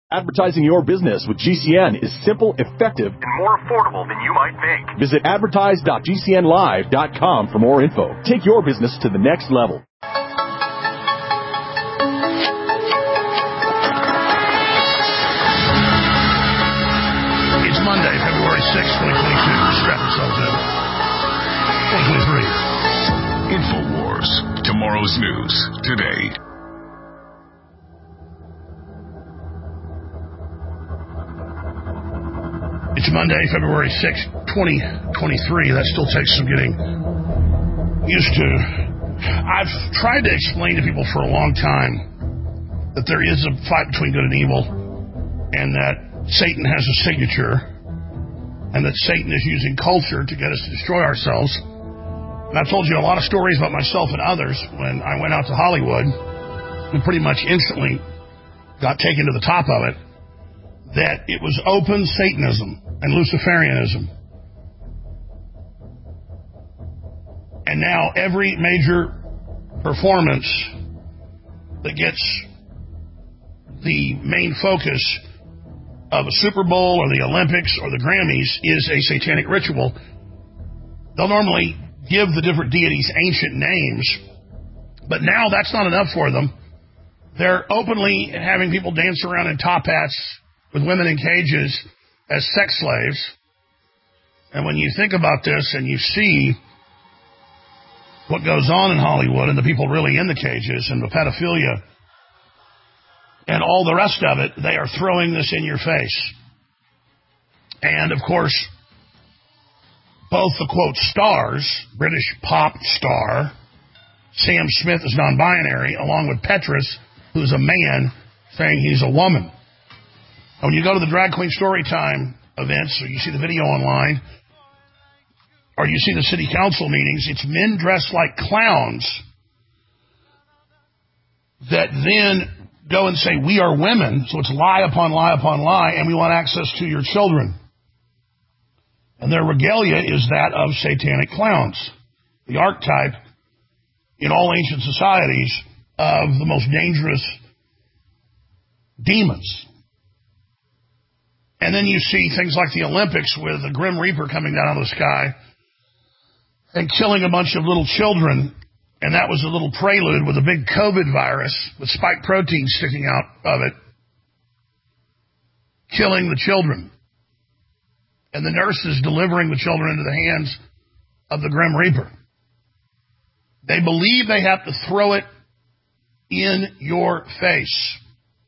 Advertising your business with GCN is simple, effective, and more affordable than you might think. Visit advertise.gcnlive.com for more info. Take your business to the next level. It's Monday, February 6th, 2022. Strap yourselves in. 2023. InfoWars. Tomorrow's news today. It's Monday, February 6th, 2023. That still takes some getting used to. I've tried to explain to people for a long time that there is a fight between good and evil, and that Satan has a signature, and that Satan is using culture to get us to destroy ourselves. And I've told you a lot of stories about myself and others when I went out to Hollywood and pretty much instantly got taken to the top of it, that it was open Satanism and Luciferianism. And now every major performance that gets the main focus of a Super Bowl or the Olympics or the Grammys is a satanic ritual. They'll normally give the different deities ancient names, but now that's not enough for them. They're openly having people dance around in top hats with women in cages as sex slaves. And when you think about this and you see what goes on in Hollywood and the people really in the cages and the pedophilia and all the rest of it, they are throwing this in your face. And, of course, both the, quote, stars, British pop star, Sam Smith is non-binary, along with Petrus, who's a man, saying he's a woman. When you go to the Drag Queen Storytime events, or you see the video online, or you see the city council meetings, it's men dressed like clowns that then go and say, we are women, so it's lie upon lie upon lie, and we want access to your children. And their regalia is that of satanic clowns, the archetype in all ancient societies of the most dangerous demons. And then you see things like the Olympics with the Grim Reaper coming down out of the sky and killing a bunch of little children. And that was a little prelude with a big COVID virus with spike proteins sticking out of it, killing the children. And the nurses delivering the children into the hands of the Grim Reaper. They believe they have to throw it in your face.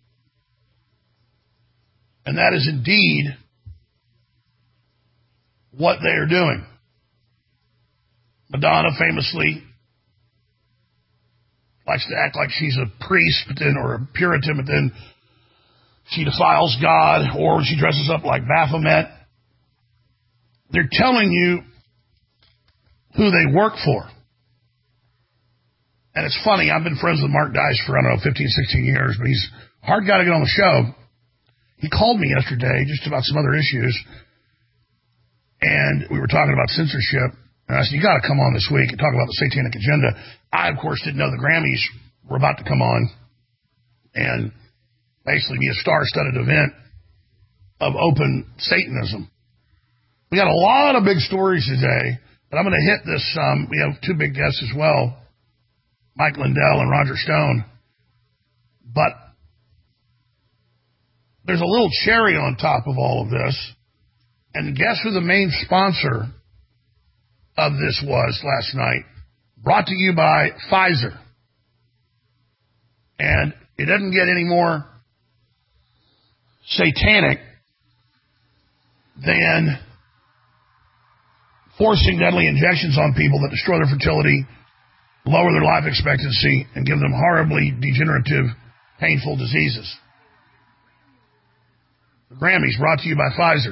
And that is indeed what they are doing. Madonna famously likes to act like she's a priest, but then, or a Puritan, but then she defiles God, or she dresses up like Baphomet. They're telling you who they work for. And it's funny, I've been friends with Mark Dice for, 15, 16 years, but he's a hard guy to get on the show. He called me yesterday just about some other issues, and we were talking about censorship. And I said, you got to come on this week and talk about the satanic agenda. I, of course, didn't know the Grammys were about to come on and basically be a star-studded event of open Satanism. We got a lot of big stories today, but I'm going to hit this. We have two big guests as well, Mike Lindell and Roger Stone. But there's a little cherry on top of all of this. And guess who the main sponsor of this was last night? Brought to you by Pfizer. And it doesn't get any more satanic than forcing deadly injections on people that destroy their fertility, lower their life expectancy, and give them horribly degenerative, painful diseases. The Grammys brought to you by Pfizer.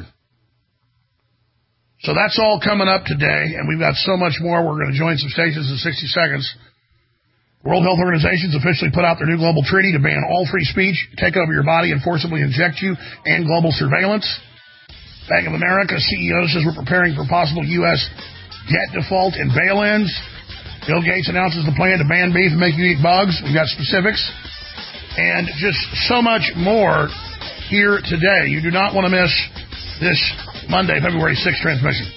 So that's all coming up today, and we've got so much more. We're going to join some stations in 60 seconds. World Health Organization's officially put out their new global treaty to ban all free speech, take over your body, and forcibly inject you, and global surveillance. Bank of America CEO says we're preparing for possible U.S. debt default and bail-ins. Bill Gates announces the plan to ban beef and make you eat bugs. We've got specifics. And just so much more here today. You do not want to miss this Monday, February 6th transmission.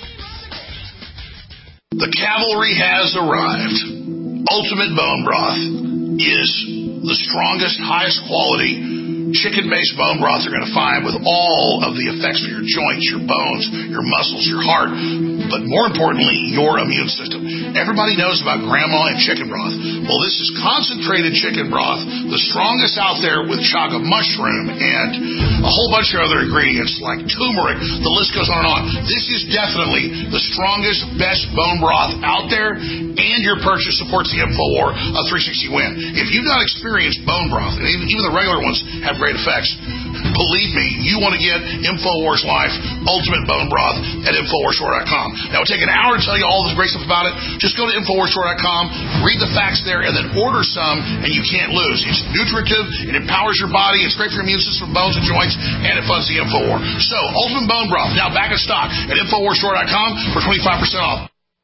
The cavalry has arrived. Ultimate Bone Broth is the strongest, highest quality chicken-based bone broth you're going to find, with all of the effects for your joints, your bones, your muscles, your heart, but more importantly, your immune system. Everybody knows about grandma and chicken broth. Well, this is concentrated chicken broth, the strongest out there, with chaga mushroom and a whole bunch of other ingredients like turmeric. The list goes on and on. This is definitely the strongest, best bone broth out there, and your purchase supports the InfoWar 360 win. If you've not experienced bone broth, and even the regular ones have great effects, believe me, you want to get InfoWars Life Ultimate Bone Broth at InfoWarsStore.com. Now, it'll take an hour to tell you all this great stuff about it. Just go to InfoWarsStore.com, read the facts there, and then order some, and you can't lose. It's nutritive, it empowers your body, it's great for your immune system, bones and joints, and it funds the InfoWar. So, Ultimate Bone Broth, now back in stock at InfoWarsStore.com for 25% off.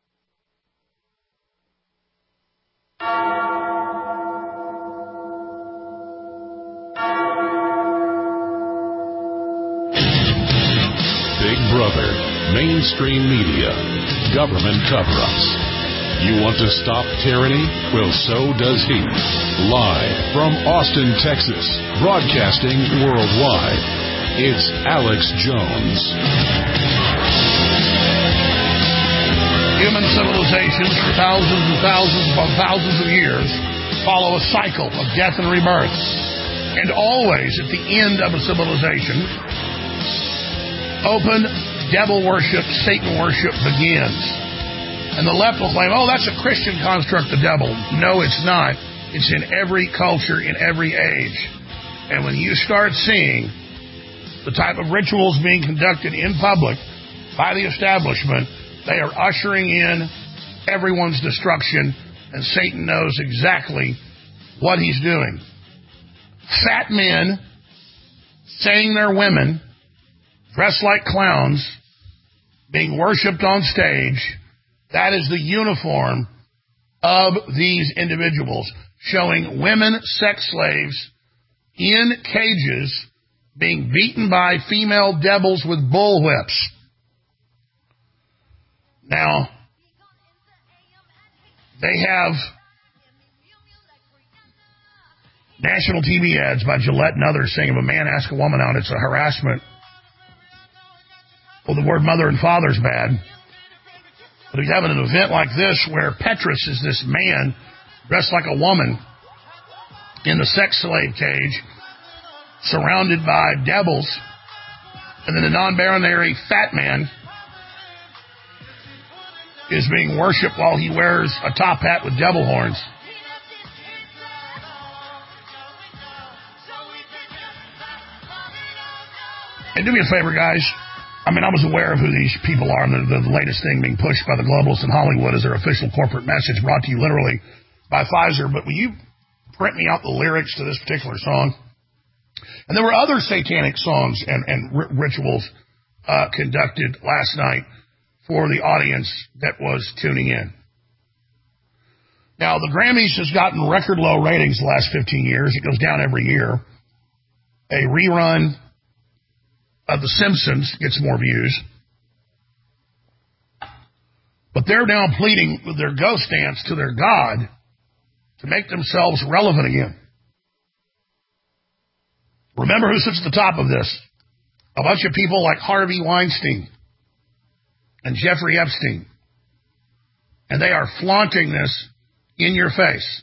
Big Brother, mainstream media, government cover-ups. You want to stop tyranny? Well, so does he. Live from Austin, Texas, broadcasting worldwide, it's Alex Jones. Human civilizations for thousands and thousands upon thousands of years follow a cycle of death and rebirth. And always at the end of a civilization, open devil worship, Satan worship begins. And the left will claim, oh, that's a Christian construct, the devil. No, it's not. It's in every culture, in every age. And when you start seeing the type of rituals being conducted in public by the establishment, they are ushering in everyone's destruction, and Satan knows exactly what he's doing. Fat men saying they're women, dressed like clowns, being worshipped on stage, that is the uniform of these individuals, showing women sex slaves in cages being beaten by female devils with bullwhips. Now, they have national TV ads by Gillette and others saying if a man asks a woman out, it's a harassment. Well, the word mother and father is bad. But he's having an event like this where Petrus is this man dressed like a woman in the sex slave cage, surrounded by devils, and then the non-binary fat man is being worshipped while he wears a top hat with devil horns. And do me a favor, guys. I mean, I was aware of who these people are, and the latest thing being pushed by the globalists in Hollywood is their official corporate message brought to you literally by Pfizer. But will you print me out the lyrics to this particular song? And there were other satanic songs and rituals conducted last night for the audience that was tuning in. Now, the Grammys has gotten record low ratings the last 15 years. It goes down every year. A rerun of The Simpsons gets more views. But they're now pleading with their ghost dance to their God to make themselves relevant again. Remember who sits at the top of this? A bunch of people like Harvey Weinstein and Jeffrey Epstein. And they are flaunting this in your face.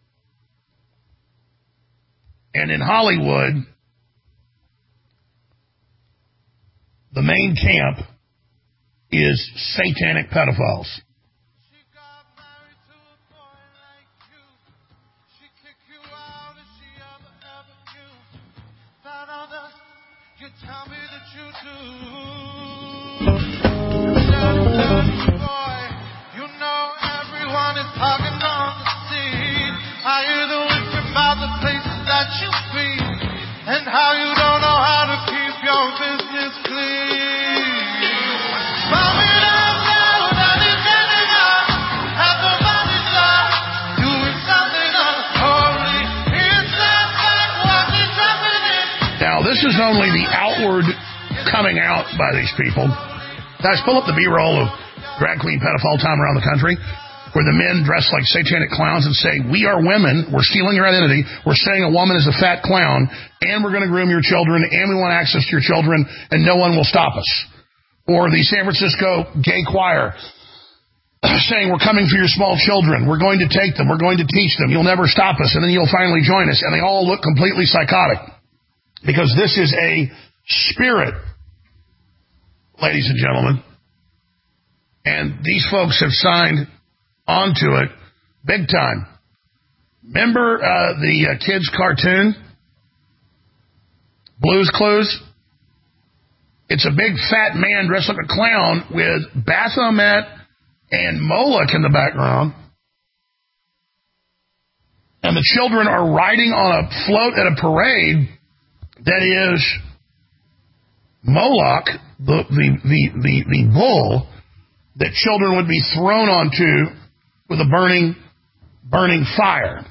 And in Hollywood, the main camp is satanic pedophiles. And how you don't know how to keep your business clean. Now, this is only the outward coming out by these people. Guys, pull up the B-roll of drag queen pedophile time around the country, where the men dress like satanic clowns and say, we are women, we're stealing your identity, we're saying a woman is a fat clown, and we're going to groom your children, and we want access to your children, and no one will stop us. Or the San Francisco gay choir saying, we're coming for your small children, we're going to take them, we're going to teach them, you'll never stop us, and then you'll finally join us. And they all look completely psychotic, because this is a spirit, ladies and gentlemen. And these folks have signed onto it big time. Remember the kids' cartoon, Blue's Clues? It's a big fat man dressed like a clown with Baphomet and Moloch in the background. And the children are riding on a float at a parade that is Moloch, the bull that children would be thrown onto with a burning fire.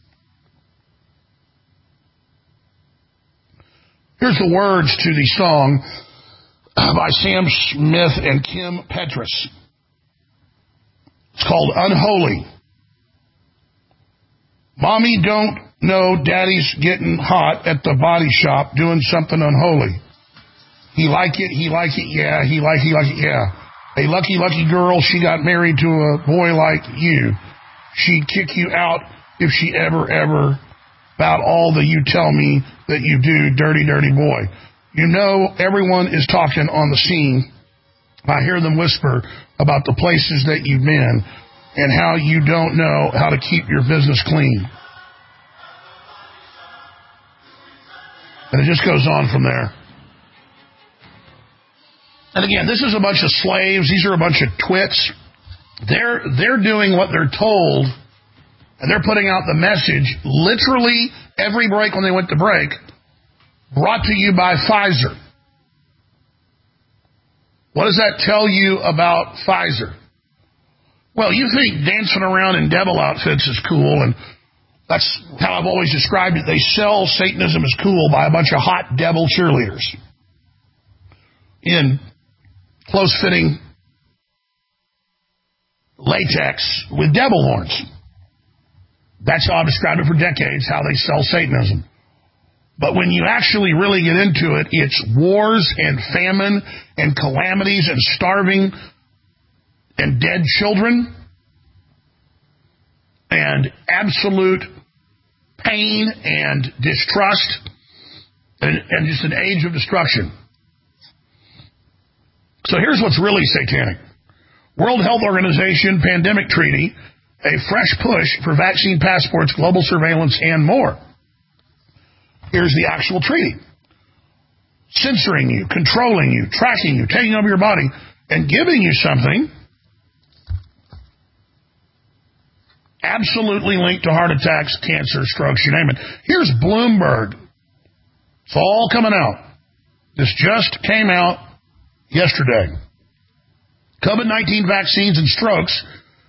Here's the words to the song by Sam Smith and Kim Petras. It's called Unholy. Mommy don't know daddy's getting hot at the body shop doing something unholy. He like it, yeah. He like it, yeah. A lucky girl, she got married to a boy like you. She'd kick you out if she ever, about all the you tell me that you do, dirty boy. You know everyone is talking on the scene. I hear them whisper about the places that you've been and how you don't know how to keep your business clean. And it just goes on from there. And again, this is a bunch of slaves. These are a bunch of twits. They're doing what they're told, and they're putting out the message literally every break when they went to break, brought to you by Pfizer. What does that tell you about Pfizer? Well, you think dancing around in devil outfits is cool, and that's how I've always described it. They sell Satanism as cool by a bunch of hot devil cheerleaders in close-fitting latex with devil horns. That's how I've described it for decades, how they sell Satanism. But when you actually really get into it, it's wars and famine and calamities and starving and dead children and absolute pain and distrust and just an age of destruction. So here's what's really satanic. World Health Organization Pandemic Treaty, a fresh push for vaccine passports, global surveillance, and more. Here's the actual treaty. Censoring you, controlling you, tracking you, taking over your body, and giving you something absolutely linked to heart attacks, cancer, strokes, you name it. Here's Bloomberg. It's all coming out. This just came out yesterday. COVID-19 vaccines and strokes.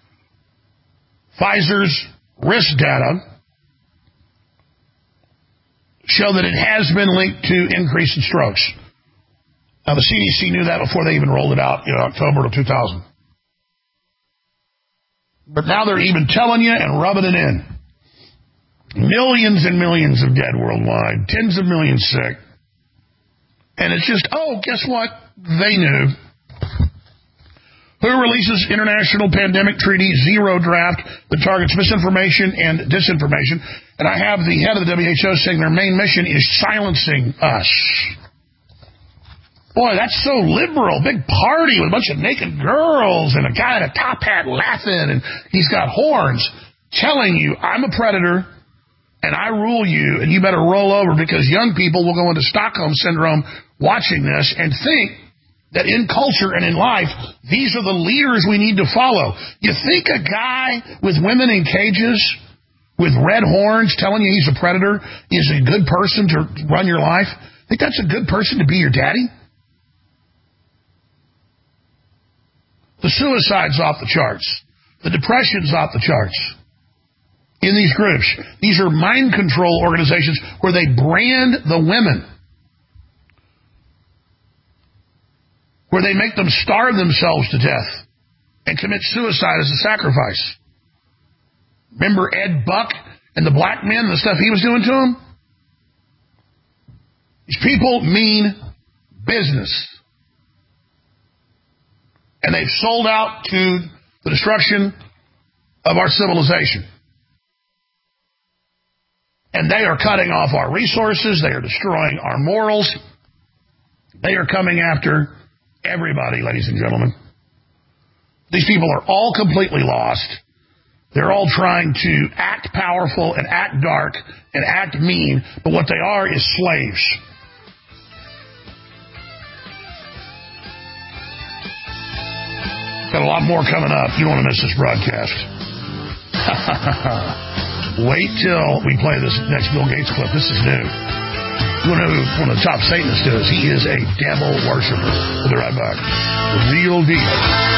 Pfizer's risk data show that it has been linked to increase in strokes. Now, the CDC knew that before they even rolled it out in October of 2000. But now they're even telling you and rubbing it in. Millions and millions of dead worldwide. Tens of millions sick. And it's just, guess what? They knew. Who releases International Pandemic Treaty Zero draft that targets misinformation and disinformation? And I have the head of the WHO saying their main mission is silencing us. Boy, that's so liberal. Big party with a bunch of naked girls and a guy in a top hat laughing, and he's got horns telling you, I'm a predator, and I rule you, and you better roll over, because young people will go into Stockholm Syndrome watching this and think that in culture and in life, these are the leaders we need to follow. You think a guy with women in cages with red horns telling you he's a predator is a good person to run your life? Think that's a good person to be your daddy? The suicide's off the charts. The depression's off the charts. In these groups, these are mind control organizations where they brand the women where they make them starve themselves to death and commit suicide as a sacrifice. Remember Ed Buck and the black men and the stuff he was doing to them? These people mean business. And they've sold out to the destruction of our civilization. And they are cutting off our resources. They are destroying our morals. They are coming after everybody, ladies and gentlemen. These people are all completely lost. They're all trying to act powerful and act dark and act mean, but what they are is slaves. Got a lot more coming up. You don't want to miss this broadcast. Wait till we play this next Bill Gates clip. This is new. You want to know who one of the top Satanists is? He is a devil worshiper. We'll be right back. The real deal.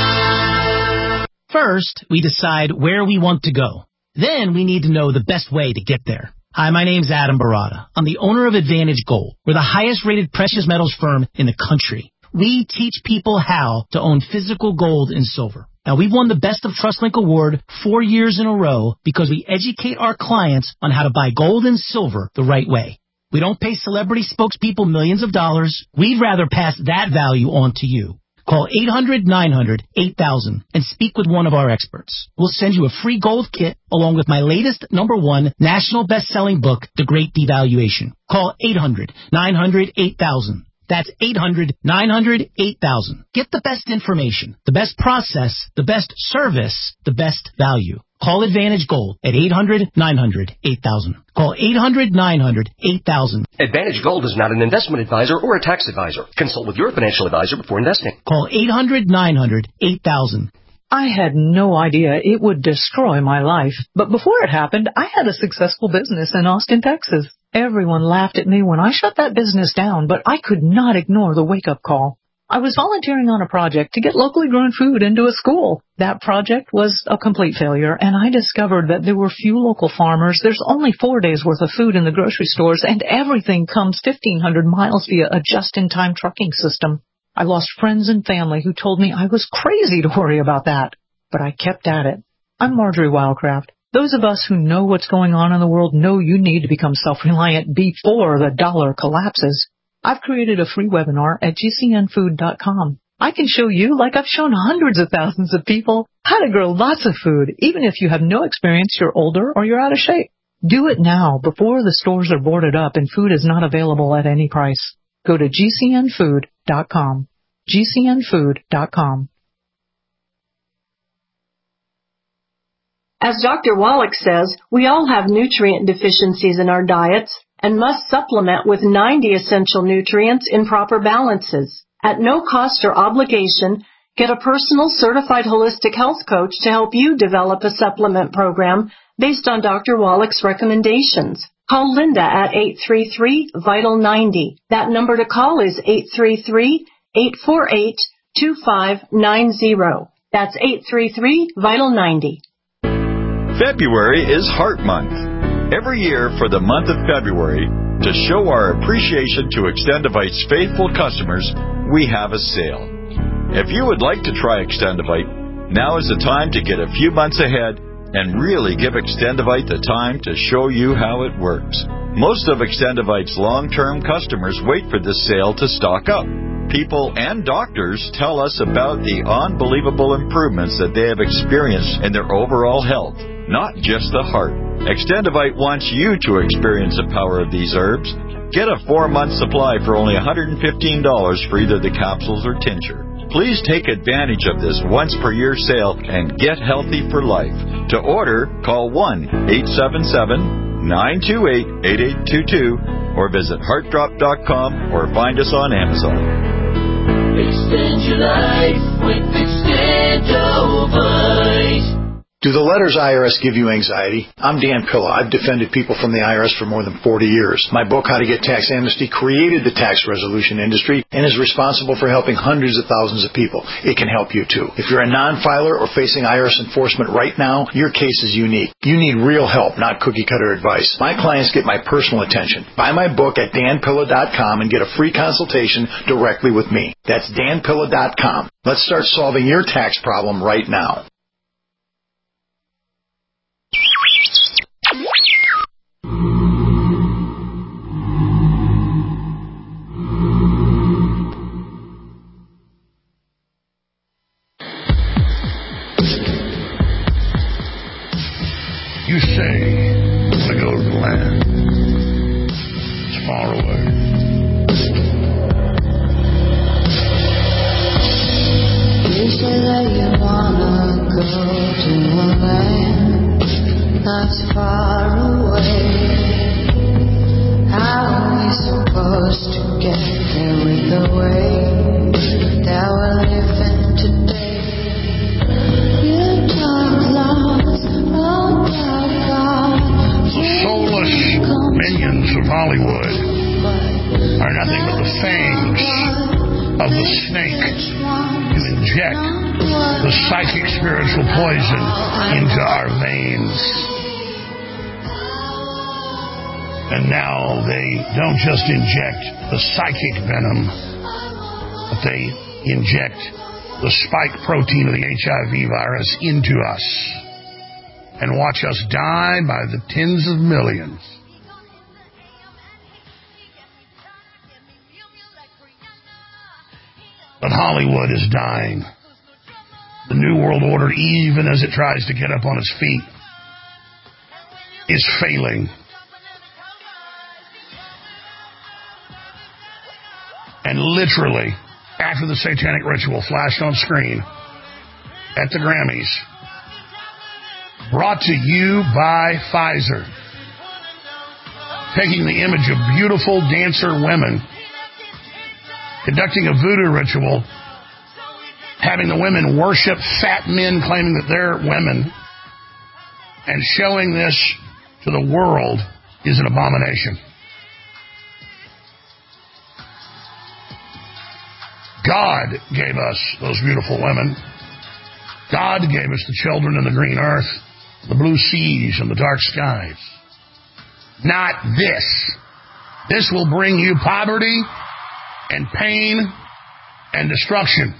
First, we decide where we want to go. Then we need to know the best way to get there. Hi, my name's Adam Barada. I'm the owner of Advantage Gold. We're the highest rated precious metals firm in the country. We teach people how to own physical gold and silver. Now, we've won the Best of TrustLink Award 4 years in a row because we educate our clients on how to buy gold and silver the right way. We don't pay celebrity spokespeople millions of dollars. We'd rather pass that value on to you. Call 800-900-8000 and speak with one of our experts. We'll send you a free gold kit along with my latest #1 national best-selling book, The Great Devaluation. Call 800-900-8000. That's 800-900-8000. Get the best information, the best process, the best service, the best value. Call Advantage Gold at 800-900-8000. Call 800-900-8000. Advantage Gold is not an investment advisor or a tax advisor. Consult with your financial advisor before investing. Call 800-900-8000. I had no idea it would destroy my life. But before it happened, I had a successful business in Austin, Texas. Everyone laughed at me when I shut that business down, but I could not ignore the wake-up call. I was volunteering on a project to get locally grown food into a school. That project was a complete failure, and I discovered that there were few local farmers. There's only 4 days' worth of food in the grocery stores, and everything comes 1,500 miles via a just-in-time trucking system. I lost friends and family who told me I was crazy to worry about that, but I kept at it. I'm Marjorie Wildcraft. Those of us who know what's going on in the world know you need to become self-reliant before the dollar collapses. I've created a free webinar at GCNfood.com. I can show you, like I've shown hundreds of thousands of people, how to grow lots of food, even if you have no experience, you're older, or you're out of shape. Do it now before the stores are boarded up and food is not available at any price. Go to GCNfood.com. GCNfood.com. As Dr. Wallach says, we all have nutrient deficiencies in our diets and must supplement with 90 essential nutrients in proper balances. At no cost or obligation, get a personal certified holistic health coach to help you develop a supplement program based on Dr. Wallach's recommendations. Call Linda at 833-VITAL-90. That number to call is 833-848-2590. That's 833-VITAL-90. February is Heart Month. Every year for the month of February, to show our appreciation to Extendivite's faithful customers, we have a sale. If you would like to try Extendivite, now is the time to get a few months ahead and really give Extendivite the time to show you how it works. Most of Extendivite's long-term customers wait for this sale to stock up. People and doctors tell us about the unbelievable improvements that they have experienced in their overall health, not just the heart. Extendivite wants you to experience the power of these herbs. Get a 4-month supply for only $115 for either the capsules or tincture. Please take advantage of this once-per-year sale and get healthy for life. To order, call 1-877-928-8822 or visit heartdrop.com or find us on Amazon. Extend your life with Extendovite. Do the letters IRS give you anxiety? I'm Dan Pilla. I've defended people from the IRS for more than 40 years. My book, How to Get Tax Amnesty, created the tax resolution industry and is responsible for helping hundreds of thousands of people. It can help you too. If you're a non-filer or facing IRS enforcement right now, your case is unique. You need real help, not cookie-cutter advice. My clients get my personal attention. Buy my book at danpilla.com and get a free consultation directly with me. That's danpilla.com. Let's start solving your tax problem right now. You say to go to the land. It's far away. You say that you wanna go to a land that's far away. How are we supposed to get there with the way that we're living today? You talk lots about God. The soulless minions of Hollywood are nothing but the fangs of the snake to inject the psychic spiritual poison into our veins. And now they don't just inject the psychic venom, but they inject the spike protein of the HIV virus into us and watch us die by the tens of millions. But Hollywood is dying. The New World Order, even as it tries to get up on its feet, is failing. And literally, after the satanic ritual flashed on screen at the Grammys, brought to you by Pfizer, taking the image of beautiful dancer women, conducting a voodoo ritual, having the women worship fat men claiming that they're women, and showing this to the world is an abomination. God gave us those beautiful women. God gave us the children and the green earth, the blue seas and the dark skies. Not this. This will bring you poverty and pain and destruction.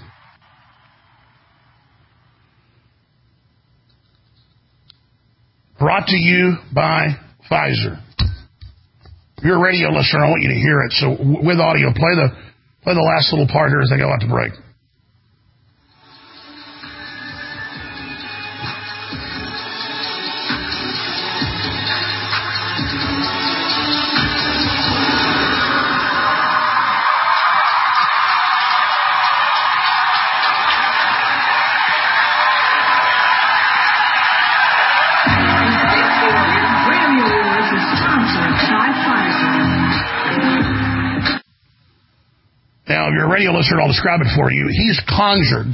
Brought to you by Pfizer. If you're a radio listener, I want you to hear it. So with audio, play the last little part here as they go out to break. Now, if you're a radio listener, I'll describe it for you. He's conjured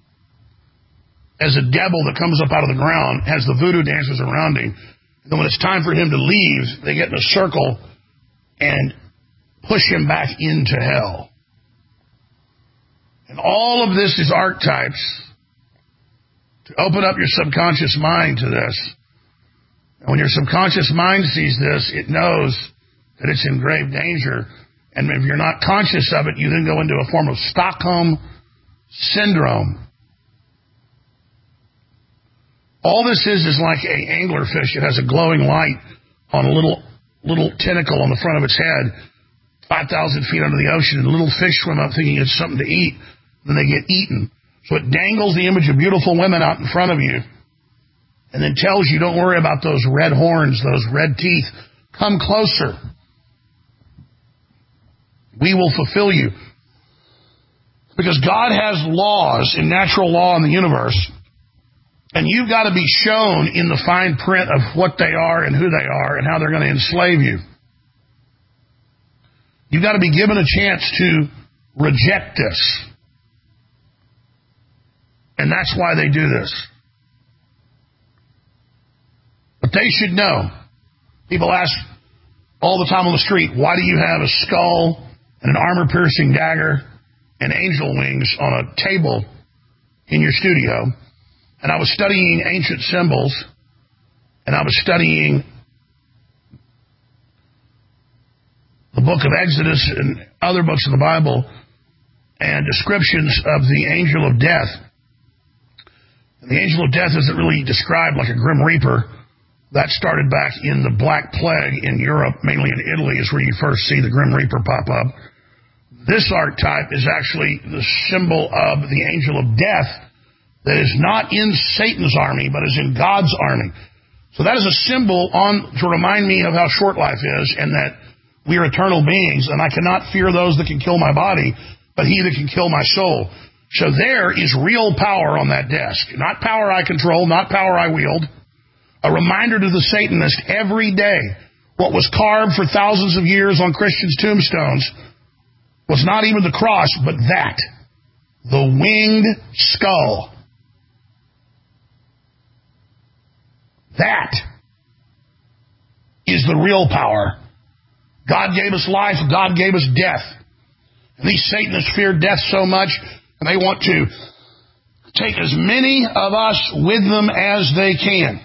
as a devil that comes up out of the ground, has the voodoo dancers around him. And then when it's time for him to leave, they get in a circle and push him back into hell. And all of this is archetypes to open up your subconscious mind to this. And when your subconscious mind sees this, it knows that it's in grave danger. And if you're not conscious of it, you then go into a form of Stockholm syndrome. All this is like an anglerfish. It has a glowing light on a little tentacle on the front of its head, 5,000 feet under the ocean, and little fish swim up thinking it's something to eat. Then they get eaten. So it dangles the image of beautiful women out in front of you and then tells you, don't worry about those red horns, those red teeth. Come closer. We will fulfill you. Because God has laws in natural law in the universe, and you've got to be shown in the fine print of what they are and who they are and how they're going to enslave you. You've got to be given a chance to reject this. And that's why they do this. But they should know. People ask all the time on the street, why do you have a skull and an armor-piercing dagger and angel wings on a table in your studio? And I was studying ancient symbols, and I was studying the book of Exodus and other books of the Bible and descriptions of the angel of death. And the angel of death isn't really described like a grim reaper. That started back in the Black Plague in Europe, mainly in Italy, is where you first see the grim reaper pop up. This archetype is actually the symbol of the angel of death that is not in Satan's army, but is in God's army. So that is a symbol to remind me of how short life is, and that we are eternal beings, and I cannot fear those that can kill my body, but he that can kill my soul. So there is real power on that desk. Not power I control, not power I wield. A reminder to the Satanist every day, what was carved for thousands of years on Christians' tombstones was not even the cross, but that. The winged skull. That is the real power. God gave us life, God gave us death. And these Satanists fear death so much, and they want to take as many of us with them as they can.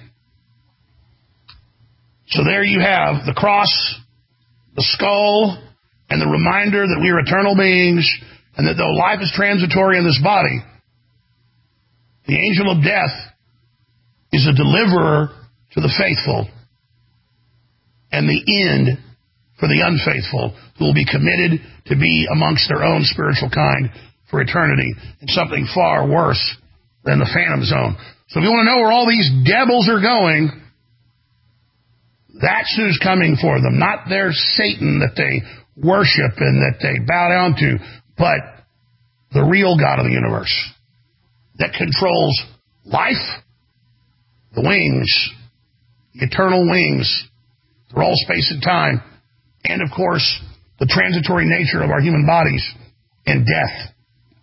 So there you have the cross, the skull, and the reminder that we are eternal beings, and that though life is transitory in this body, the angel of death is a deliverer to the faithful, and the end for the unfaithful, who will be committed to be amongst their own spiritual kind for eternity in something far worse than the phantom zone. So if you want to know where all these devils are going, that's who's coming for them. Not their Satan that they worship and that they bow down to, but the real God of the universe that controls life, the wings, the eternal wings through all space and time, and, of course, the transitory nature of our human bodies and death.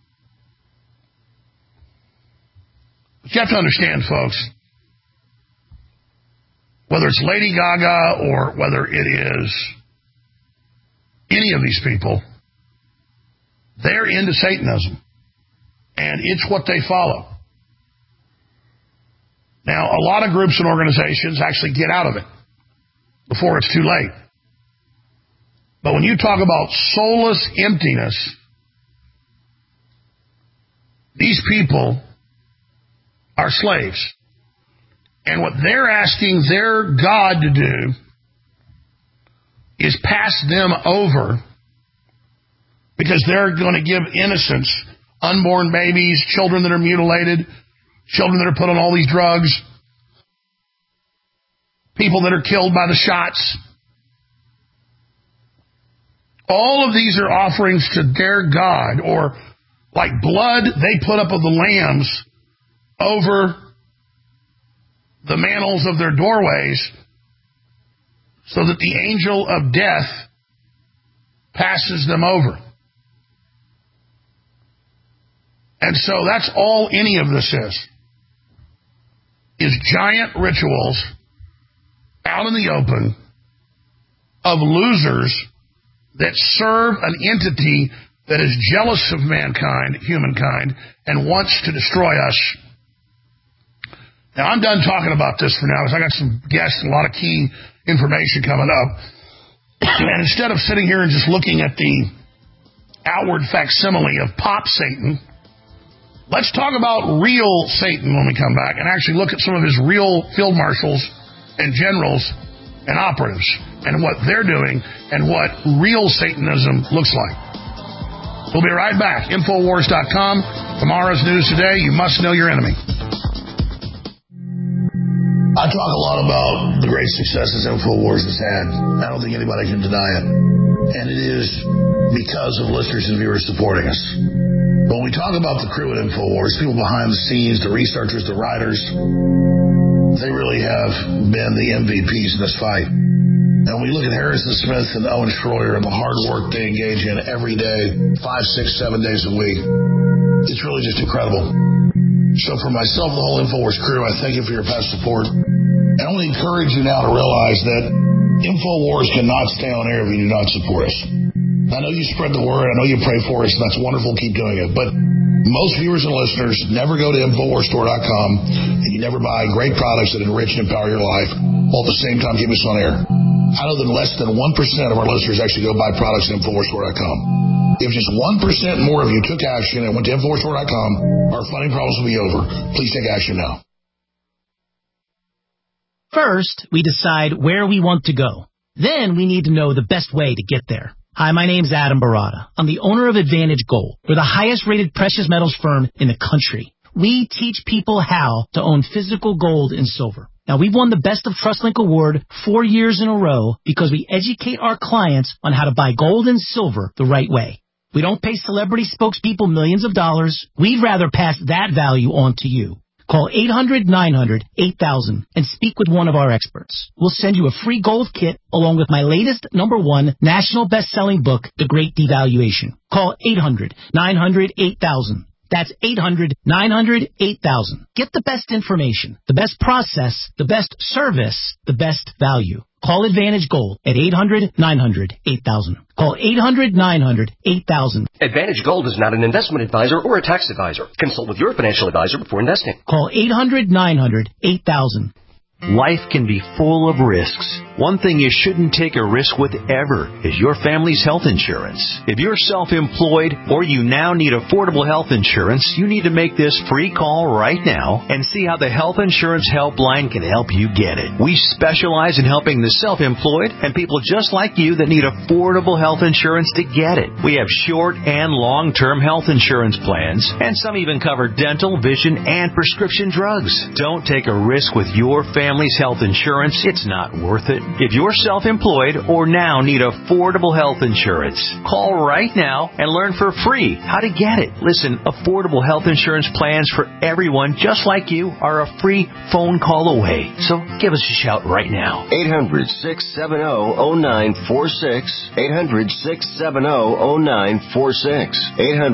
But you have to understand, folks, whether it's Lady Gaga or whether it is any of these people, they're into Satanism, and it's what they follow. Now, a lot of groups and organizations actually get out of it before it's too late. But when you talk about soulless emptiness, these people are slaves. And what they're asking their God to do is pass them over, because they're going to give innocents, unborn babies, children that are mutilated, children that are put on all these drugs, people that are killed by the shots. All of these are offerings to their God, or like blood they put up of the lambs over the mantles of their doorways, so that the angel of death passes them over. And so that's all any of this is giant rituals out in the open of losers that serve an entity that is jealous of mankind, humankind, and wants to destroy us. Now, I'm done talking about this for now, because I got some guests and a lot of key information coming up. And instead of sitting here and just looking at the outward facsimile of Pop Satan, let's talk about real Satan when we come back, and actually look at some of his real field marshals and generals and operatives, and what they're doing, and what real Satanism looks like. We'll be right back. Infowars.com. Tomorrow's news today. You must know your enemy. I talk a lot about the great successes InfoWars has had. I don't think anybody can deny it. And it is because of listeners and viewers supporting us. When we talk about the crew at InfoWars, people behind the scenes, the researchers, the writers, they really have been the MVPs in this fight. And when we look at Harrison Smith and Owen Schroyer and the hard work they engage in every day, 5, 6, 7 days a week, it's really just incredible. So for myself and the whole InfoWars crew, I thank you for your past support. And I want to encourage you now to realize that InfoWars cannot stay on air if you do not support us. I know you spread the word. I know you pray for us, and that's wonderful. Keep doing it. But most viewers and listeners never go to InfoWarsStore.com, and you never buy great products that enrich and empower your life, while at the same time keep us on air. I know that less than 1% of our listeners actually go buy products at InfoWarsStore.com. If just 1% more of you took action and went to InfoWarsStore.com, our funding problems will be over. Please take action now. First, we decide where we want to go. Then we need to know the best way to get there. Hi, my name's Adam Barada. I'm the owner of Advantage Gold. We're the highest rated precious metals firm in the country. We teach people how to own physical gold and silver. Now, we've won the Best of TrustLink Award 4 years in a row because we educate our clients on how to buy gold and silver the right way. We don't pay celebrity spokespeople millions of dollars. We'd rather pass that value on to you. Call 800-900-8000 and speak with one of our experts. We'll send you a free gold kit along with my latest #1 national best-selling book, The Great Devaluation. Call 800-900-8000. That's 800-900-8000. Get the best information, the best process, the best service, the best value. Call Advantage Gold at 800-900-8000. Call 800-900-8000. Advantage Gold is not an investment advisor or a tax advisor. Consult with your financial advisor before investing. Call 800-900-8000. Life can be full of risks. One thing you shouldn't take a risk with ever is your family's health insurance. If you're self-employed or you now need affordable health insurance, you need to make this free call right now and see how the Health Insurance Helpline can help you get it. We specialize in helping the self-employed and people just like you that need affordable health insurance to get it. We have short and long-term health insurance plans, and some even cover dental, vision, and prescription drugs. Don't take a risk with your family's health insurance. It's not worth it. If you're self-employed or now need affordable health insurance, call right now and learn for free how to get it. Listen, affordable health insurance plans for everyone just like you are a free phone call away. So give us a shout right now. 800-670-0946. 800-670-0946.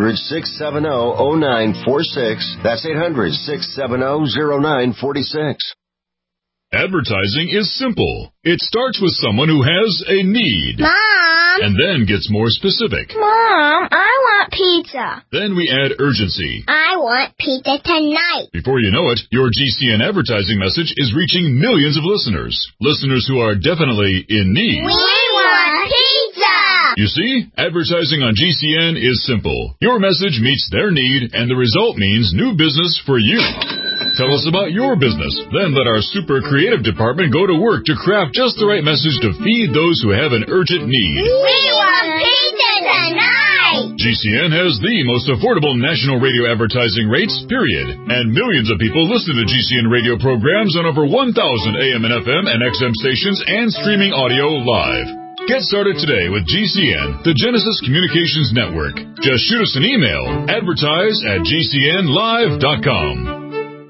800-670-0946. That's 800-670-0946. Advertising is simple. It starts with someone who has a need. Mom! And then gets more specific. Mom, I want pizza. Then we add urgency. I want pizza tonight. Before you know it, your GCN advertising message is reaching millions of listeners. Listeners who are definitely in need. We want pizza! You see, advertising on GCN is simple. Your message meets their need, and the result means new business for you. Tell us about your business. Then let our super creative department go to work to craft just the right message to feed those who have an urgent need. We want pizza tonight! GCN has the most affordable national radio advertising rates, period. And millions of people listen to GCN radio programs on over 1,000 AM and FM and XM stations and streaming audio live. Get started today with GCN, the Genesis Communications Network. Just shoot us an email, advertise@gcnlive.com.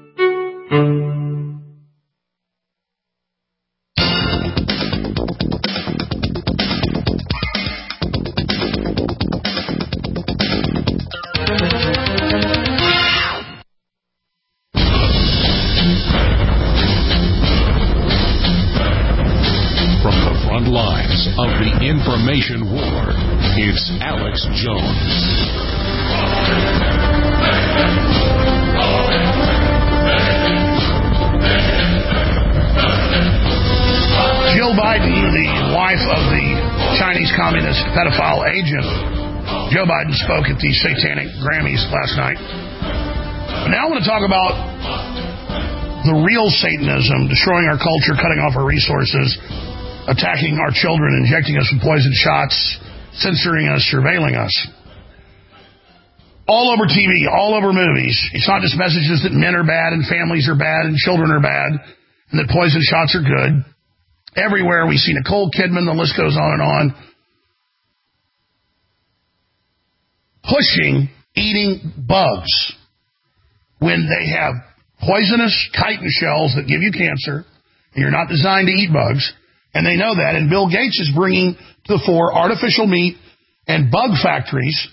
Of the information war, it's Alex Jones. Jill Biden, the wife of the Chinese communist pedophile agent, Joe Biden spoke at the Satanic Grammys last night. But now I want to talk about the real Satanism, destroying our culture, cutting off our resources, attacking our children, injecting us with poison shots, censoring us, surveilling us. All over TV, all over movies. It's not just messages that men are bad and families are bad and children are bad and that poison shots are good. Everywhere we see Nicole Kidman, the list goes on and on. Pushing eating bugs when they have poisonous chitin shells that give you cancer and you're not designed to eat bugs. And they know that. And Bill Gates is bringing to the fore artificial meat and bug factories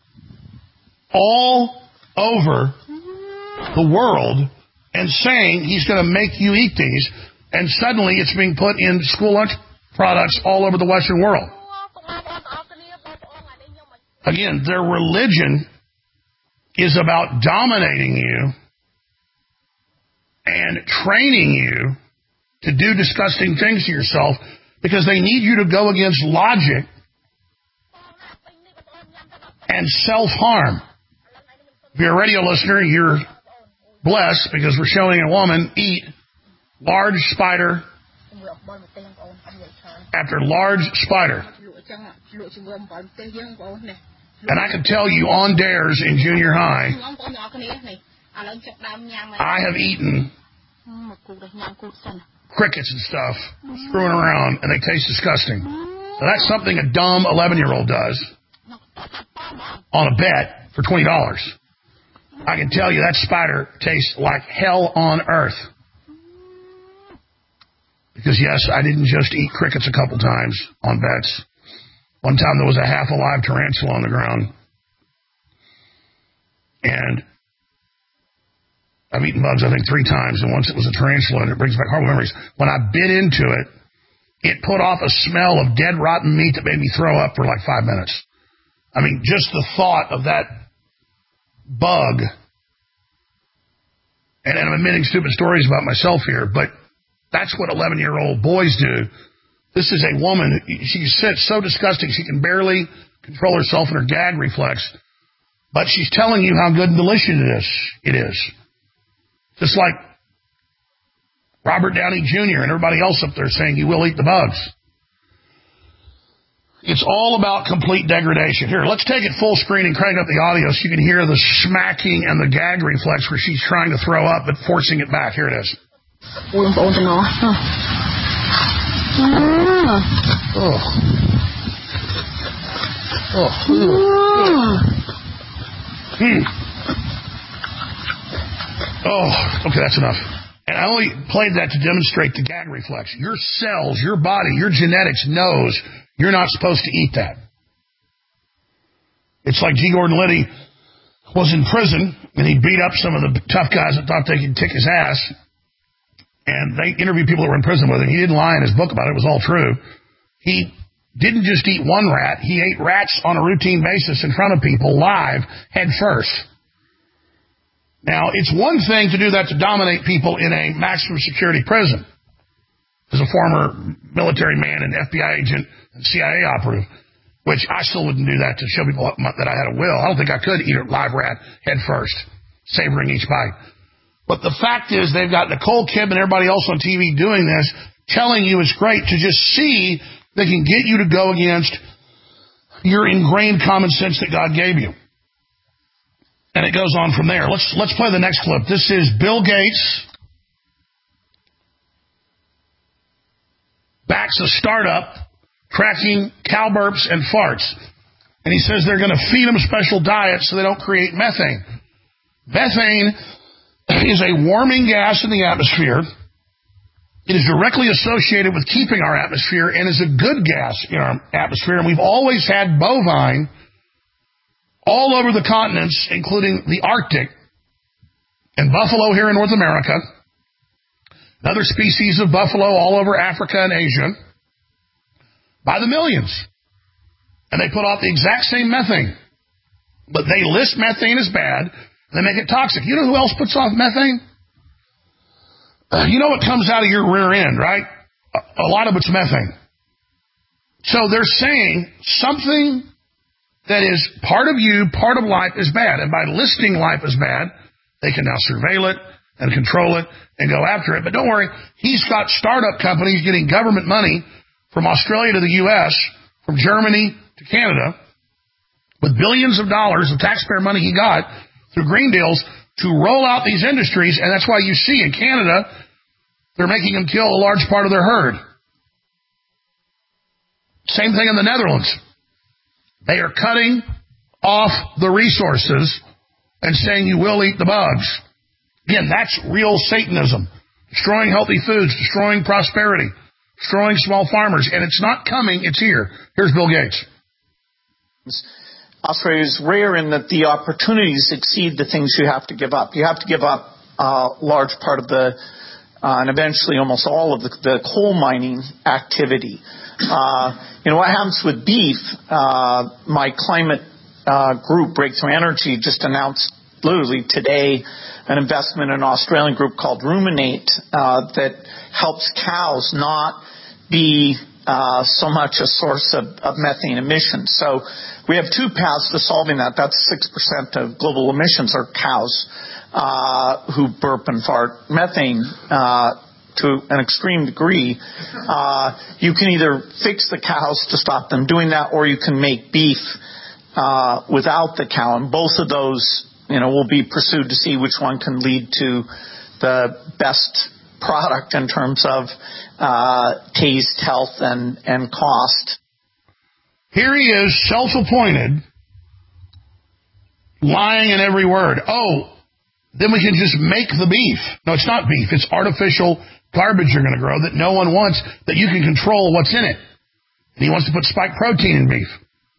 all over the world and saying he's going to make you eat these. And suddenly it's being put in school lunch products all over the Western world. Again, their religion is about dominating you and training you to do disgusting things to yourself because they need you to go against logic and self-harm. If you're a radio listener, you're blessed because we're showing a woman eat large spider after large spider. And I can tell you on dares in junior high, I have eaten crickets and stuff, screwing around, and they taste disgusting. So that's something a dumb 11-year-old does on a bet for $20. I can tell you that spider tastes like hell on earth. Because, yes, I didn't just eat crickets a couple times on bets. One time there was a half-alive tarantula on the ground. And I've eaten bugs, I think, 3 times, and once it was a tarantula, and it brings back horrible memories. When I bit into it, it put off a smell of dead, rotten meat that made me throw up for like 5 minutes. I mean, just the thought of that bug, and I'm admitting stupid stories about myself here, but that's what 11-year-old boys do. This is a woman, she sits so disgusting she can barely control herself in her gag reflex, but she's telling you how good and delicious it is. Just like Robert Downey Jr. and everybody else up there saying you will eat the bugs. It's all about complete degradation. Here, let's take it full screen and crank up the audio so you can hear the smacking and the gag reflex where she's trying to throw up but forcing it back. Here it is. Okay, that's enough. And I only played that to demonstrate the gag reflex. Your cells, your body, your genetics knows you're not supposed to eat that. It's like G. Gordon Liddy was in prison, and he beat up some of the tough guys that thought they could kick his ass. And they interviewed people that were in prison with him. He didn't lie in his book about it. It was all true. He didn't just eat one rat. He ate rats on a routine basis in front of people, live, head first. Now, it's one thing to do that to dominate people in a maximum security prison. As a former military man and FBI agent and CIA operative, which I still wouldn't do that to show people that I had a will. I don't think I could eat a live rat head first, savoring each bite. But the fact is they've got Nicole Kidman and everybody else on TV doing this, telling you it's great to just see they can get you to go against your ingrained common sense that God gave you. And it goes on from there. Let's play the next clip. This is Bill Gates backs a startup tracking cow burps and farts. And he says they're going to feed them special diets so they don't create methane. Methane is a warming gas in the atmosphere. It is directly associated with keeping our atmosphere and is a good gas in our atmosphere. And we've always had bovine all over the continents, including the Arctic, and buffalo here in North America, and other species of buffalo all over Africa and Asia, by the millions. And they put off the exact same methane. But they list methane as bad, and they make it toxic. You know who else puts off methane? You know what comes out of your rear end, right? A lot of it's methane. So they're saying something that is part of you, part of life is bad. And by listing life as bad, they can now surveil it and control it and go after it. But don't worry, he's got startup companies getting government money from Australia to the U.S., from Germany to Canada, with billions of dollars of taxpayer money he got through green deals to roll out these industries. And that's why you see in Canada, they're making them kill a large part of their herd. Same thing in the Netherlands. They are cutting off the resources and saying you will eat the bugs. Again, that's real Satanism. Destroying healthy foods, destroying prosperity, destroying small farmers. And it's not coming, it's here. Here's Bill Gates. Australia is rare in that the opportunities exceed the things you have to give up. You have to give up a large part of the and eventually almost all of the coal mining activity. What happens with beef, my climate group, Breakthrough Energy, just announced literally today an investment in an Australian group called Ruminate that helps cows not be so much a source of methane emissions. So we have two paths to solving that. That's 6% of global emissions are cows who burp and fart methane to an extreme degree. You can either fix the cows to stop them doing that, or you can make beef without the cow. And both of those, will be pursued to see which one can lead to the best product in terms of taste, health, and cost. Here he is, self-appointed, lying in every word. Oh, then we can just make the beef. No, it's not beef. It's artificial garbage you're going to grow that no one wants, that you can control what's in it. And he wants to put spike protein in beef.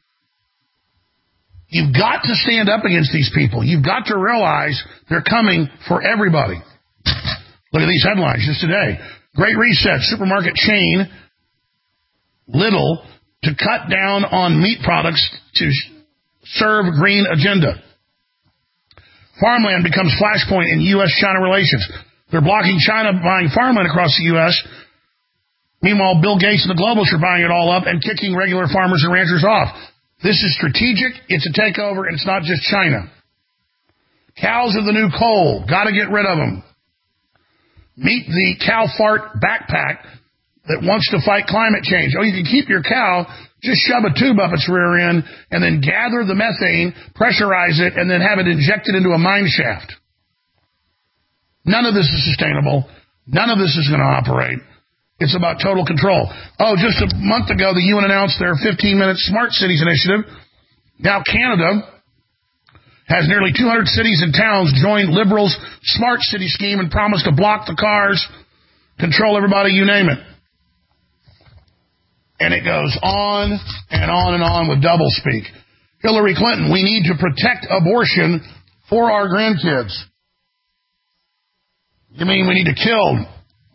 You've got to stand up against these people. You've got to realize they're coming for everybody. Look at these headlines just today. Great Reset, supermarket chain Lidl to cut down on meat products to serve green agenda. Farmland becomes flashpoint in U.S.-China relations. They're blocking China buying farmland across the U.S. Meanwhile, Bill Gates and the globalists are buying it all up and kicking regular farmers and ranchers off. This is strategic. It's a takeover, and it's not just China. Cows are the new coal. Got to get rid of them. Meet the cow fart backpack that wants to fight climate change. Oh, you can keep your cow, just shove a tube up its rear end, and then gather the methane, pressurize it, and then have it injected into a mine shaft. None of this is sustainable. None of this is going to operate. It's about total control. Oh, just a month ago, the UN announced their 15-minute Smart Cities initiative. Now Canada has nearly 200 cities and towns join Liberals' Smart City scheme and promise to block the cars, control everybody, you name it. And it goes on and on and on with doublespeak. Hillary Clinton, we need to protect abortion for our grandkids. You mean we need to kill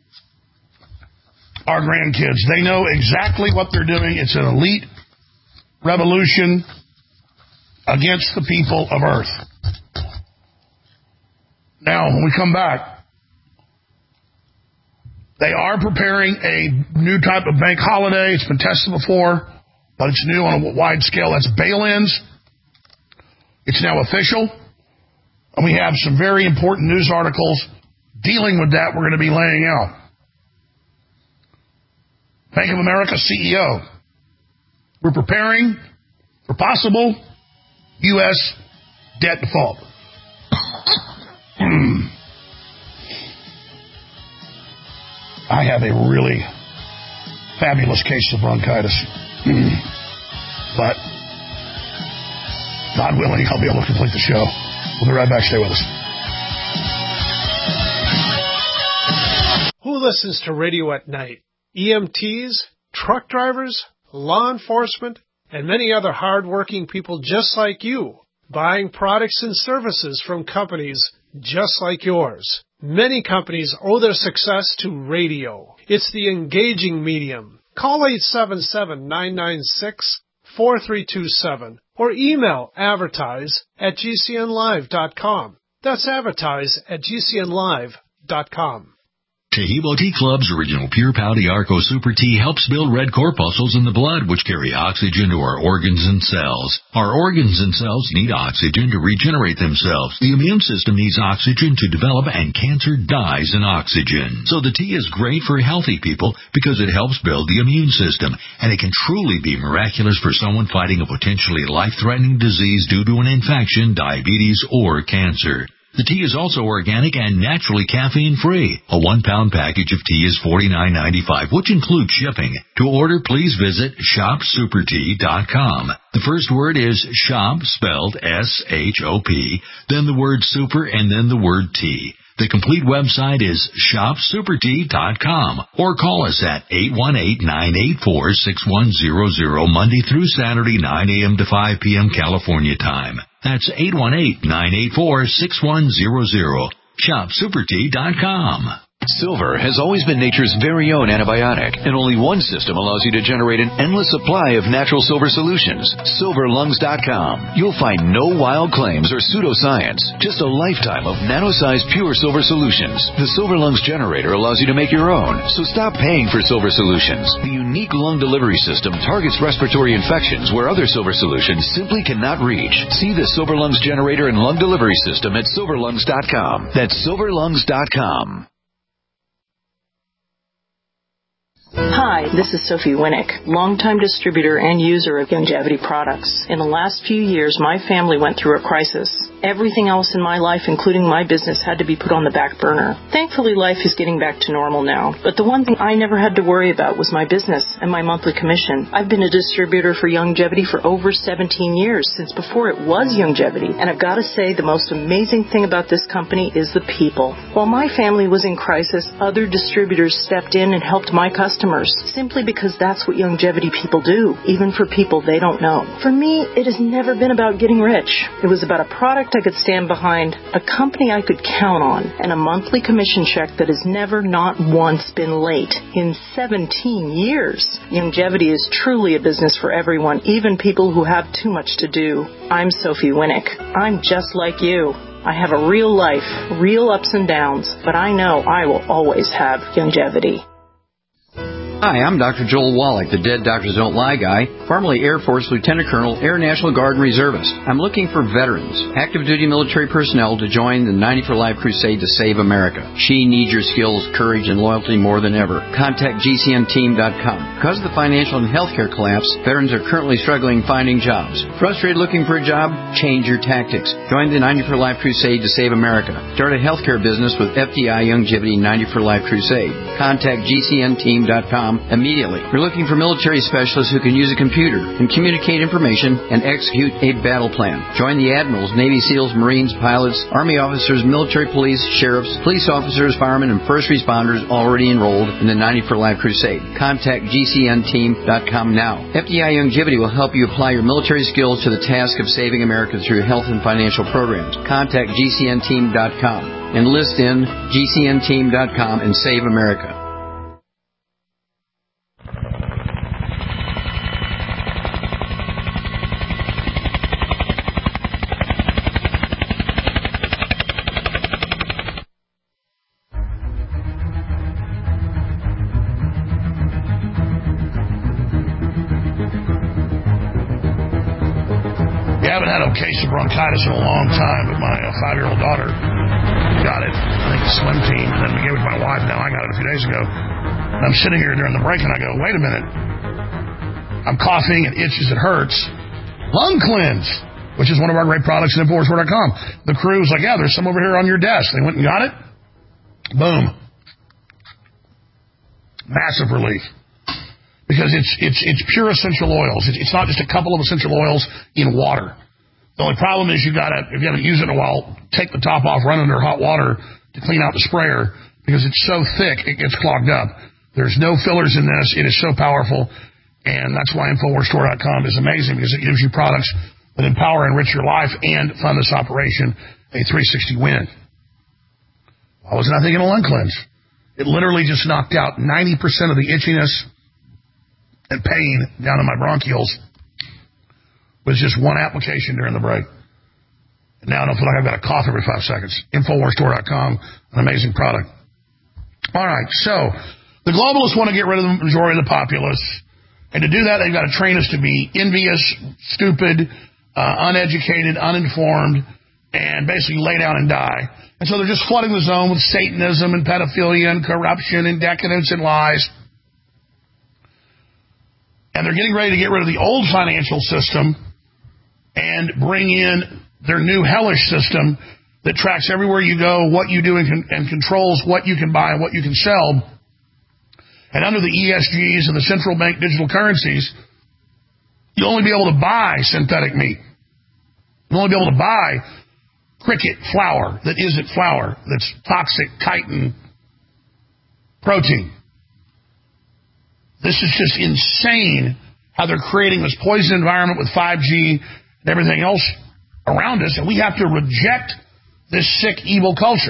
our grandkids? They know exactly what they're doing. It's an elite revolution against the people of Earth. Now, when we come back, they are preparing a new type of bank holiday. It's been tested before, but it's new on a wide scale. That's bail-ins. It's now official. And we have some very important news articles dealing with that we're going to be laying out. Bank of America CEO. We're preparing for possible U.S. debt default. I have a really fabulous case of bronchitis. But, God willing, I'll be able to complete the show. We'll be right back. Stay with us. Who listens to radio at night? EMTs, truck drivers, law enforcement, and many other hard-working people just like you, buying products and services from companies just like yours. Many companies owe their success to radio. It's the engaging medium. Call 877-996-4327 or email advertise@gcnlive.com. That's advertise@gcnlive.com. Taheebo Tea Club's original Pure Pau Arco Super Tea helps build red corpuscles in the blood, which carry oxygen to our organs and cells. Our organs and cells need oxygen to regenerate themselves. The immune system needs oxygen to develop, and cancer dies in oxygen. So the tea is great for healthy people because it helps build the immune system, and it can truly be miraculous for someone fighting a potentially life-threatening disease due to an infection, diabetes, or cancer. The tea is also organic and naturally caffeine-free. A 1-pound package of tea is $49.95, which includes shipping. To order, please visit shopsupertea.com. The first word is shop, spelled S-H-O-P, then the word super, and then the word tea. The complete website is shopsupertea.com, or call us at 818-984-6100 Monday through Saturday, 9 a.m. to 5 p.m. California time. That's 818-984-6100. Shopsupertea.com. Silver has always been nature's very own antibiotic, and only one system allows you to generate an endless supply of natural silver solutions. SilverLungs.com. You'll find no wild claims or pseudoscience, just a lifetime of nano-sized pure silver solutions. The Silver Lungs generator allows you to make your own, so stop paying for silver solutions. The unique lung delivery system targets respiratory infections where other silver solutions simply cannot reach. See the Silver Lungs generator and lung delivery system at SilverLungs.com. That's SilverLungs.com. Hi, this is Sophie Winnick, longtime distributor and user of Youngevity products. In the last few years, my family went through a crisis. Everything else in my life, including my business, had to be put on the back burner. Thankfully, life is getting back to normal now. But the one thing I never had to worry about was my business and my monthly commission. I've been a distributor for Youngevity for over 17 years, since before it was Youngevity. And I've got to say, the most amazing thing about this company is the people. While my family was in crisis, other distributors stepped in and helped my customers, simply because that's what Youngevity people do, even for people they don't know. For me, it has never been about getting rich. It was about a product I could stand behind, a company I could count on, and a monthly commission check that has never, not once, been late in 17 years. Youngevity is truly a business for everyone, even people who have too much to do. I'm Sophie Winnick. I'm just like you. I have a real life, real ups and downs, but I know I will always have Youngevity. Hi, I'm Dr. Joel Wallach, the Dead Doctors Don't Lie guy, formerly Air Force Lieutenant Colonel, Air National Guard and Reservist. I'm looking for veterans, active duty military personnel to join the 90 for Life crusade to save America. She needs your skills, courage, and loyalty more than ever. Contact GCNteam.com. Because of the financial and healthcare collapse, veterans are currently struggling finding jobs. Frustrated looking for a job? Change your tactics. Join the 90 for Life crusade to save America. Start a healthcare business with FDI Youngevity 90 for Life crusade. Contact GCNteam.com immediately. We're looking for military specialists who can use a computer and communicate information and execute a battle plan. Join the admirals, Navy SEALs, Marines, pilots, Army officers, military police, sheriffs, police officers, firemen, and first responders already enrolled in the 90 for Life crusade. Contact GCNteam.com now. FDI Youngevity will help you apply your military skills to the task of saving America through health and financial programs. Contact GCNteam.com. Enlist in GCNteam.com and save America. Case of bronchitis in a long time, but my 5-year-old daughter got it. I think the swim team, and then we gave it to my wife. Now I got it a few days ago. And I'm sitting here during the break, and I go, wait a minute. I'm coughing, it itches, it hurts. Lung Cleanse, which is one of our great products at InfoWarsStore.com. The crew was like, yeah, there's some over here on your desk. They went and got it. Boom. Massive relief. Because it's pure essential oils. It's not just a couple of essential oils in water. The only problem is if you haven't used it in a while, take the top off, run under hot water to clean out the sprayer, because it's so thick it gets clogged up. There's no fillers in this. It is so powerful, and that's why InfoWarsStore.com is amazing, because it gives you products that empower and enrich your life and fund this operation, a 360 win. Why wasn't I thinking of Lung Cleanse? It literally just knocked out 90% of the itchiness and pain down in my bronchioles. Was just one application during the break. And now I don't feel like I've got a cough every 5 seconds. InfoWarsStore.com, an amazing product. All right, so the globalists want to get rid of the majority of the populace. And to do that, they've got to train us to be envious, stupid, uneducated, uninformed, and basically lay down and die. And so they're just flooding the zone with Satanism and pedophilia and corruption and decadence and lies. And they're getting ready to get rid of the old financial system and bring in their new hellish system that tracks everywhere you go, what you do, and controls what you can buy and what you can sell. And under the ESGs and the central bank digital currencies, you'll only be able to buy synthetic meat. You'll only be able to buy cricket flour that isn't flour, that's toxic chitin protein. This is just insane how they're creating this poison environment with 5G and everything else around us, and we have to reject this sick, evil culture.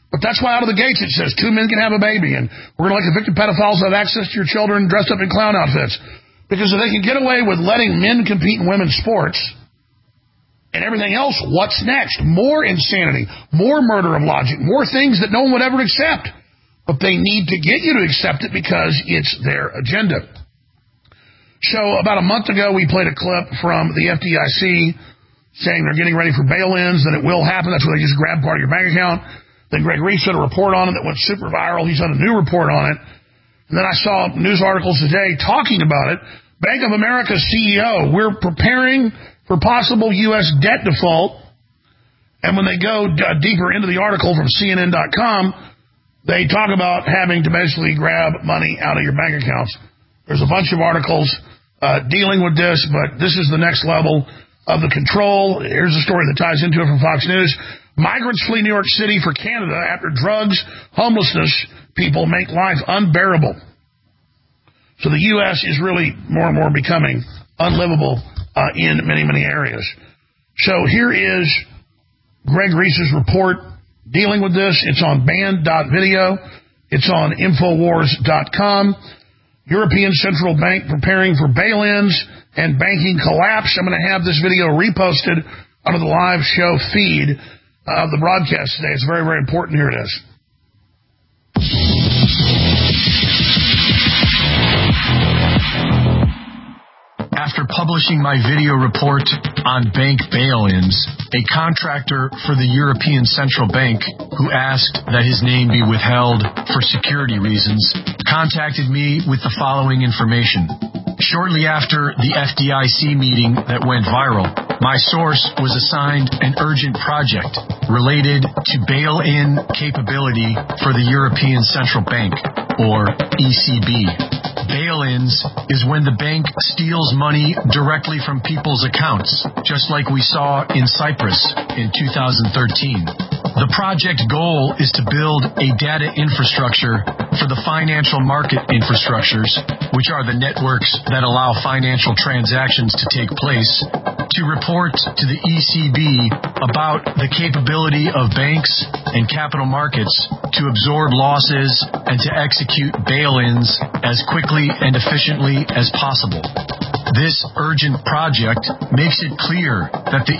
But that's why out of the gates it says 2 men can have a baby, and we're going to let convicted pedophiles have access to your children dressed up in clown outfits. Because if they can get away with letting men compete in women's sports and everything else, what's next? More insanity, more murder of logic, more things that no one would ever accept. But they need to get you to accept it because it's their agenda. So about a month ago, we played a clip from the FDIC saying they're getting ready for bail-ins, that it will happen. That's where they just grab part of your bank account. Then Greg Reese did a report on it that went super viral. He's done a new report on it. And then I saw news articles today talking about it. Bank of America's CEO, we're preparing for possible U.S. debt default. And when they go deeper into the article from CNN.com, they talk about having to basically grab money out of your bank accounts. There's a bunch of articles dealing with this, but this is the next level of the control. Here's a story that ties into it from Fox News. Migrants flee New York City for Canada after drugs, homelessness, people make life unbearable. So the U.S. is really more and more becoming unlivable in many, many areas. So here is Greg Reese's report dealing with this. It's on band.video. It's on Infowars.com. European Central Bank preparing for bail-ins and banking collapse. I'm going to have this video reposted under the live show feed of the broadcast today. It's very, very important. Here it is. After publishing my video report on bank bail-ins, a contractor for the European Central Bank, who asked that his name be withheld for security reasons, contacted me with the following information. Shortly after the FDIC meeting that went viral, my source was assigned an urgent project related to bail-in capability for the European Central Bank, or ECB. Bail-ins is when the bank steals money directly from people's accounts, just like we saw in Cyprus in 2013. The project goal is to build a data infrastructure for the financial market infrastructures, which are the networks that allow financial transactions to take place, to report to the ECB about the capability of banks and capital markets to absorb losses and to execute bail-ins as quickly and efficiently as possible. This urgent project makes it clear that the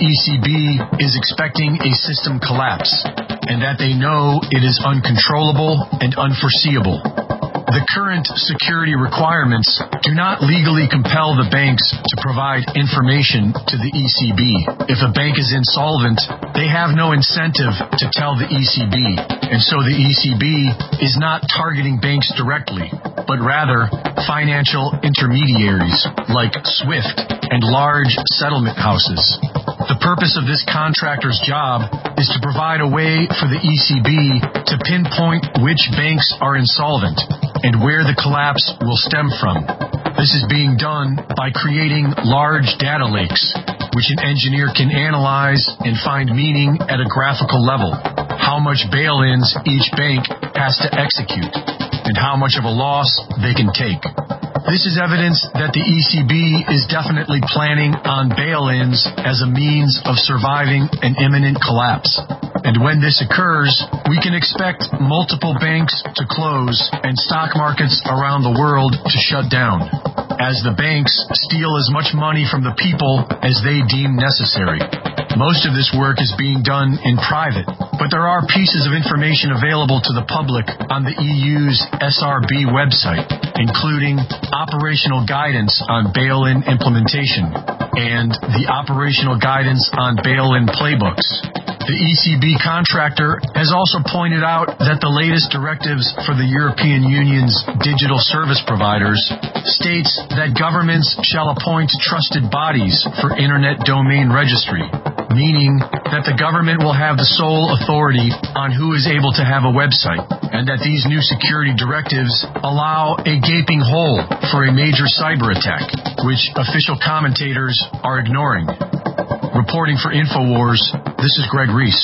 ECB is expecting a system collapse and that they know it is uncontrollable and unforeseeable. The current security requirements do not legally compel the banks to provide information to the ECB. If a bank is insolvent, they have no incentive to tell the ECB, and so the ECB is not targeting banks directly, but rather financial intermediaries like SWIFT and large settlement houses. The purpose of this contractor's job is to provide a way for the ECB to pinpoint which banks are insolvent and where the collapse will stem from. This is being done by creating large data lakes, which an engineer can analyze and find meaning at a graphical level. How much bail-ins each bank has to execute, and how much of a loss they can take. This is evidence that the ECB is definitely planning on bail-ins as a means of surviving an imminent collapse. And when this occurs, we can expect multiple banks to close and stock markets around the world to shut down, as the banks steal as much money from the people as they deem necessary. Most of this work is being done in private, but there are pieces of information available to the public on the EU's SRB website, including operational guidance on bail-in implementation and the operational guidance on bail-in playbooks. The ECB contractor has also pointed out that the latest directives for the European Union's digital service providers states that governments shall appoint trusted bodies for Internet domain registry, meaning that the government will have the sole authority on who is able to have a website, and that these new security directives allow a gaping hole for a major cyber attack, which official commentators are ignoring. Reporting for InfoWars, this is Greg Reese.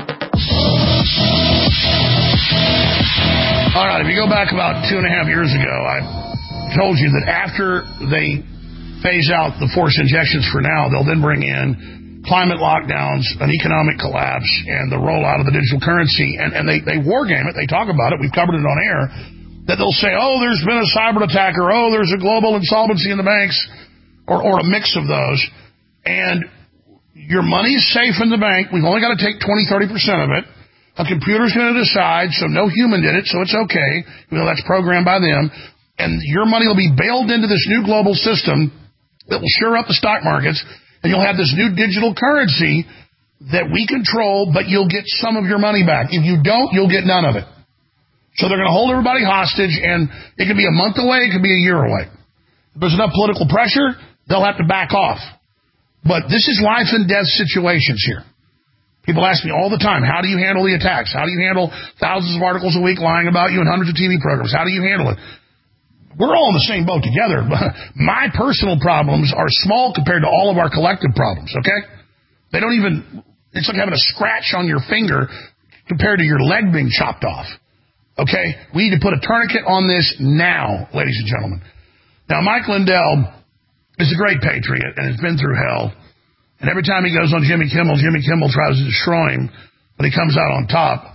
All right, if you go back about 2.5 years ago, I told you that after they phase out the forced injections for now, they'll then bring in climate lockdowns, an economic collapse, and the rollout of the digital currency, and they war game it. They talk about it. We've covered it on air. That they'll say, oh, there's been a cyber attack, or oh, there's a global insolvency in the banks, or a mix of those. And your money's safe in the bank. We've only got to take 20-30% of it. A computer's going to decide, so no human did it, so it's okay. That's programmed by them. And your money will be bailed into this new global system that will shore up the stock markets, and you'll have this new digital currency that we control, but you'll get some of your money back. If you don't, you'll get none of it. So they're going to hold everybody hostage, and it could be a month away, it could be a year away. If there's enough political pressure, they'll have to back off. But this is life and death situations here. People ask me all the time, how do you handle the attacks? How do you handle thousands of articles a week lying about you and hundreds of TV programs? How do you handle it? We're all in the same boat together. My personal problems are small compared to all of our collective problems, okay? They don't even, it's like having a scratch on your finger compared to your leg being chopped off, okay? We need to put a tourniquet on this now, ladies and gentlemen. Now, Mike Lindell is a great patriot and has been through hell. And every time he goes on Jimmy Kimmel tries to destroy him, but he comes out on top.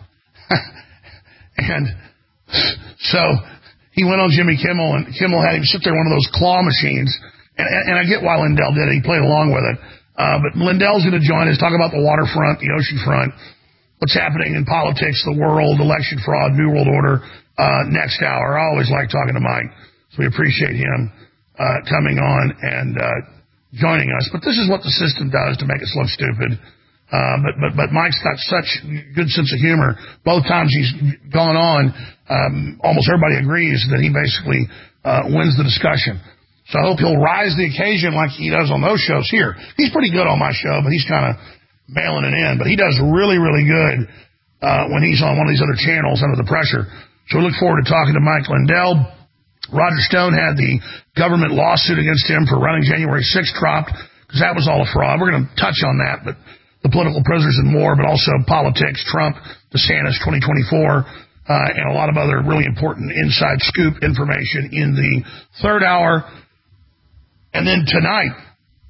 And so he went on Jimmy Kimmel, and Kimmel had him sit there in one of those claw machines. And I get why Lindell did it. He played along with it. But Lindell's going to join us, talk about the waterfront, the ocean front, what's happening in politics, the world, election fraud, New World Order, next hour. I always like talking to Mike, so we appreciate him coming on and joining us. But this is what the system does to make us look stupid. But Mike's got such good sense of humor. Both times he's gone on, almost everybody agrees that he basically wins the discussion. So I hope he'll rise the occasion like he does on those shows here. He's pretty good on my show, but he's kind of mailing it in. But he does really, really good when he's on one of these other channels under the pressure. So we look forward to talking to Mike Lindell. Roger Stone had the government lawsuit against him for running January 6th dropped because that was all a fraud. We're going to touch on that, but the political prisoners and more, but also politics, Trump, DeSantis 2024, and a lot of other really important inside scoop information in the third hour. And then tonight,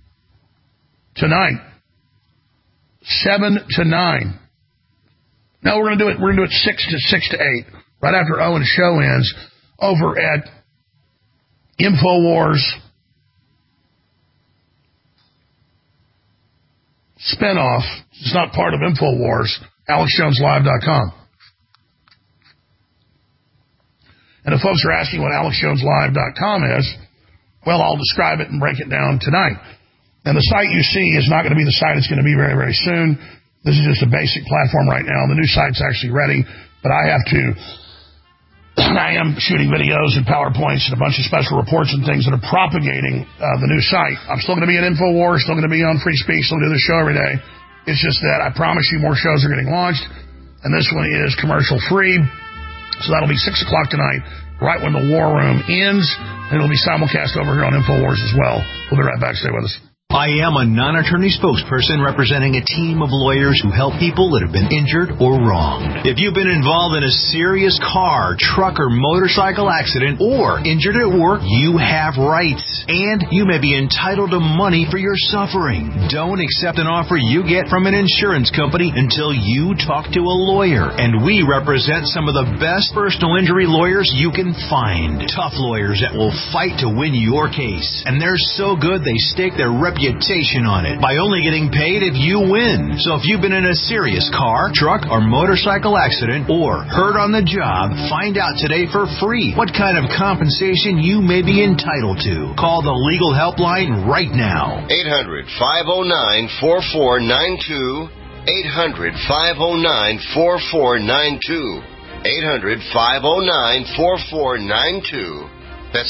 7 to 9. No, we're going to do it 6 to 8, right after Owen's show ends, over at InfoWars spinoff. It's not part of InfoWars. AlexJonesLive.com. And if folks are asking what AlexJonesLive.com is, well, I'll describe it and break it down tonight. And the site you see is not going to be the site it's going to be very, very soon. This is just a basic platform right now. The new site's actually ready, but I am shooting videos and PowerPoints and a bunch of special reports and things that are propagating the new site. I'm still going to be at InfoWars, still going to be on Free Speech, still do the show every day. It's just that I promise you more shows are getting launched, and this one is commercial free. So that'll be 6 o'clock tonight, right when the War Room ends, and it'll be simulcast over here on InfoWars as well. We'll be right back. Stay with us. I am a non-attorney spokesperson representing a team of lawyers who help people that have been injured or wronged. If you've been involved in a serious car, truck, or motorcycle accident or injured at work, you have rights, and you may be entitled to money for your suffering. Don't accept an offer you get from an insurance company until you talk to a lawyer, and we represent some of the best personal injury lawyers you can find. Tough lawyers that will fight to win your case, and they're so good they stake their reputation on it by only getting paid if you win. So if you've been in a serious car, truck, or motorcycle accident or hurt on the job, find out today for free what kind of compensation you may be entitled to. Call the legal helpline right now. 800-509-4492. 800-509-4492. 800-509-4492. That's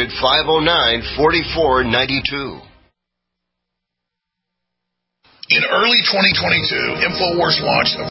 800-509-4492. In early 2022, InfoWars launched a